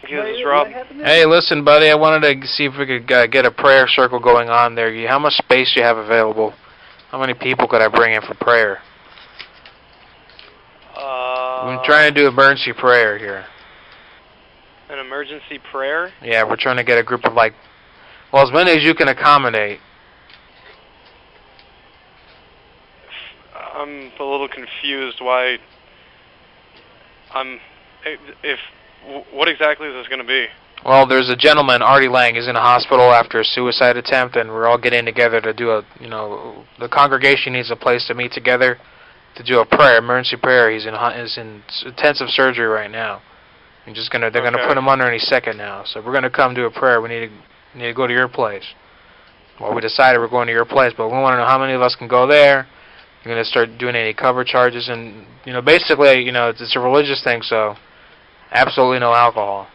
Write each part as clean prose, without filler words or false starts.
This is Rob. Hey, listen, buddy. I wanted to see if we could get a prayer circle going on there. How much space do you have available? How many people could I bring in for prayer? We're trying to do emergency prayer here. An emergency prayer? Yeah, we're trying to get a group of as many as you can accommodate. I'm a little confused why. What exactly is this going to be? Well, there's a gentleman, Artie Lang, is in a hospital after a suicide attempt, and we're all getting together to do the congregation needs a place to meet together to do a prayer, emergency prayer. He's in intensive surgery right now. They're gonna put him under any second now. So we're gonna come do a prayer. We need to go to your place. Well, we decided we're going to your place, but we want to know how many of us can go there. You're gonna start doing any cover charges, and basically, it's a religious thing, so absolutely no alcohol.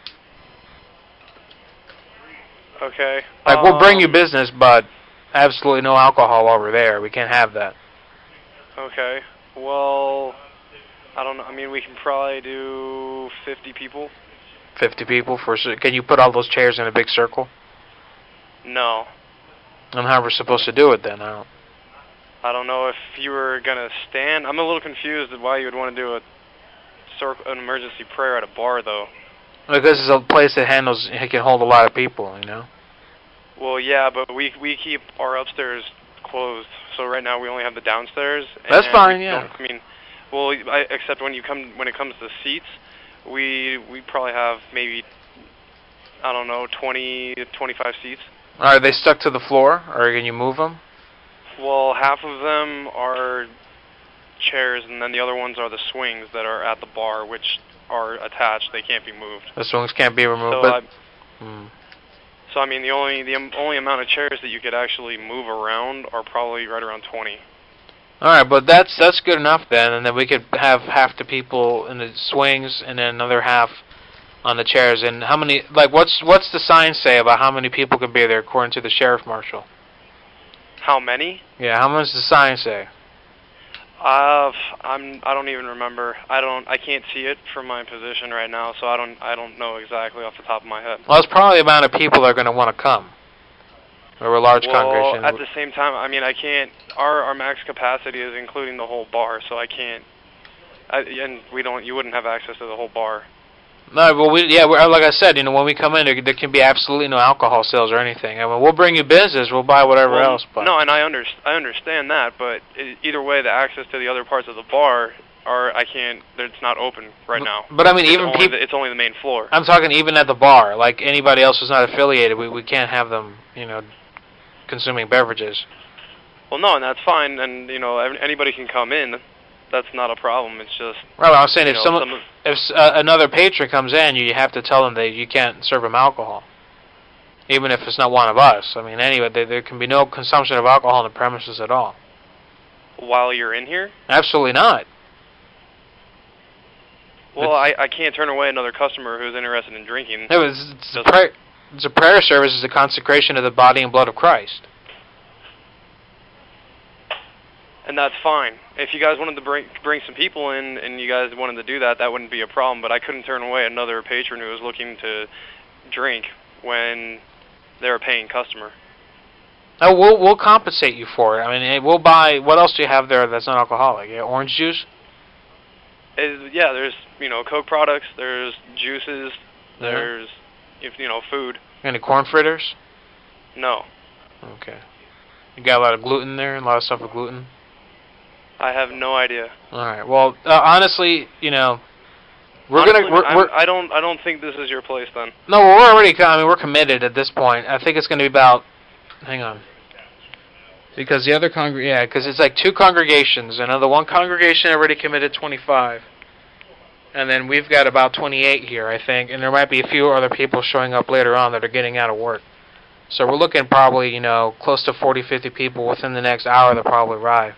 Okay. We'll bring you business, but absolutely no alcohol while we're there. We can't have that. Okay. Well, I don't know. I mean, we can probably do 50 people. 50 people? Can you put all those chairs in a big circle? No. And how we're supposed to do it then? I don't know if you were going to stand. I'm a little confused at why you would want to do an emergency prayer at a bar, though. Because it's a place that can hold a lot of people, Well, yeah, but we keep our upstairs closed. So right now we only have the downstairs. That's fine, yeah. Except when it comes to seats, we probably have maybe, I don't know, 20, 25 seats. Are they stuck to the floor, or can you move them? Well, half of them are chairs, and then the other ones are the swings that are at the bar, which are attached. They can't be moved. The swings can't be removed. So I mean, the only amount of chairs that you could actually move around are probably right around 20. All right, but that's good enough then, and then we could have half the people in the swings, and then another half on the chairs. And how many? What's the sign say about how many people could be there according to the sheriff marshal? How many? Yeah, how much does the sign say? I don't even remember. I can't see it from my position right now, so I don't know exactly off the top of my head. Well, it's probably the amount of people that are going to want to come. Or a large congregation. Well, at the same time, I mean, I can't. Our max capacity is including the whole bar, so I can't. And you wouldn't have access to the whole bar. No, well, like I said, when we come in, there can be absolutely no alcohol sales or anything. I mean, we'll bring you business, we'll buy whatever else. But no, and I understand that, but either way, the access to the other parts of the bar it's not open right now. But I mean, it's only the main floor. I'm talking even at the bar, like anybody else who's not affiliated, we can't have them, consuming beverages. Well, no, and that's fine, and anybody can come in. That's not a problem. It's just right. I was saying if another patron comes in, you have to tell them that you can't serve them alcohol, even if it's not one of us. I mean, anyway, there can be no consumption of alcohol on the premises at all. While you're in here? Absolutely not. Well, I can't turn away another customer who's interested in drinking. No, it's a prayer service. It's a consecration of the body and blood of Christ. And that's fine. If you guys wanted to bring some people in and you guys wanted to do that, that wouldn't be a problem. But I couldn't turn away another patron who was looking to drink when they're a paying customer. Oh, we'll compensate you for it. I mean, we'll buy. What else do you have there that's not alcoholic? Yeah, orange juice. Yeah, there's Coke products. There's juices. There's food. Any corn fritters? No. Okay. You got a lot of gluten there, and a lot of stuff with gluten. I have no idea. All right. Well, honestly, I don't think this is your place then. No, we're already. We're committed at this point. I think it's going to be about. Hang on. Because the other because it's like two congregations, and the one congregation already committed 25, and then we've got about 28 here, I think, and there might be a few other people showing up later on that are getting out of work. So we're looking probably, close to 40, 50 people within the next hour that probably arrive.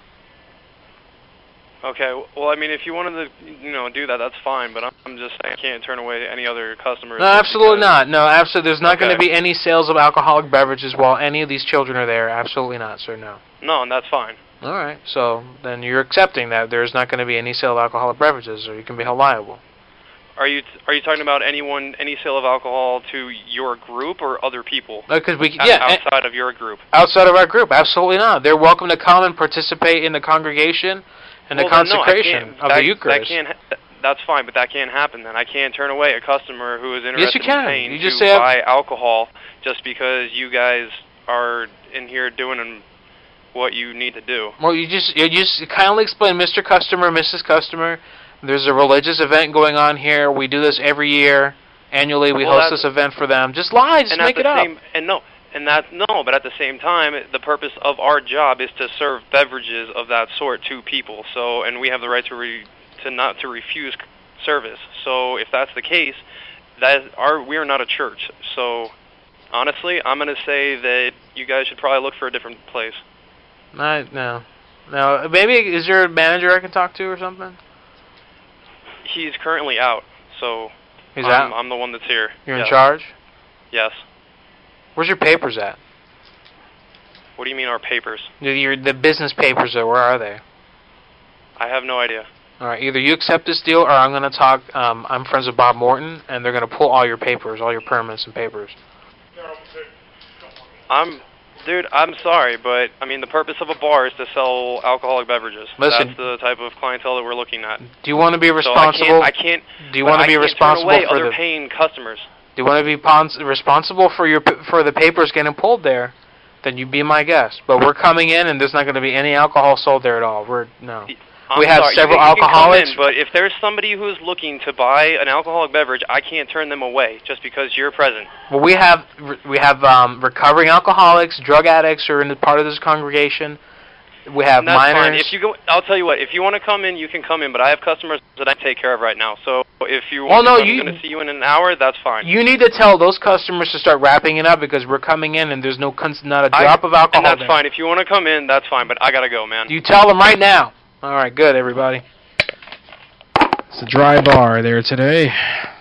Okay, well, I mean, if you wanted to, do that, that's fine, but I'm just saying I can't turn away any other customers. No, absolutely not. No, absolutely. There's not going to be any sales of alcoholic beverages while any of these children are there. Absolutely not, sir, no. No, and that's fine. All right, so then you're accepting that there's not going to be any sale of alcoholic beverages, or you can be held liable. Are you talking about any sale of alcohol to your group or other people? Because outside of your group. Outside of our group, absolutely not. They're welcome to come and participate in the congregation and the consecration of the Eucharist. That's fine, but that can't happen then. I can't turn away a customer who is interested in paying to buy alcohol just because you guys are in here doing what you need to do. Well, you just kindly explain, Mr. Customer, Mrs. Customer, there's a religious event going on here. We do this every year. Annually, we host this event for them. Just lie. Just make it up. But at the same time, the purpose of our job is to serve beverages of that sort to people. So, and we have the right to not to refuse service. So, if that's the case, we are not a church. So, honestly, I'm going to say that you guys should probably look for a different place. No. Maybe is there a manager I can talk to or something? He's currently out, so he's out? I'm the one that's here. You're in charge? Yes. Where's your papers at? What do you mean our papers? The business papers, where are they? I have no idea. All right, either you accept this deal or I'm going to talk. I'm friends with Bob Morton, and they're going to pull all your papers, all your permits and papers. Dude, I'm sorry, but I mean the purpose of a bar is to sell alcoholic beverages. Listen, that's the type of clientele that we're looking at. Do you want to be responsible? So I can't. Do you want to be responsible turn away for other paying customers? Do you want to be responsible for the papers getting pulled there? Then you be my guest. But we're coming in, and there's not going to be any alcohol sold there at all. We have several alcoholics. You can come in, but if there's somebody who's looking to buy an alcoholic beverage, I can't turn them away just because you're present. Well, we have recovering alcoholics, drug addicts who are in part of this congregation. We have minors. Fine. I'll tell you what. If you want to come in, you can come in. But I have customers that I take care of right now. So if you want, I'm going to see you in an hour. That's fine. You need to tell those customers to start wrapping it up because we're coming in and there's not a drop of alcohol. And that's fine. If you want to come in, that's fine. But I gotta go, man. You tell them right now. All right, good, everybody. It's a dry bar there today.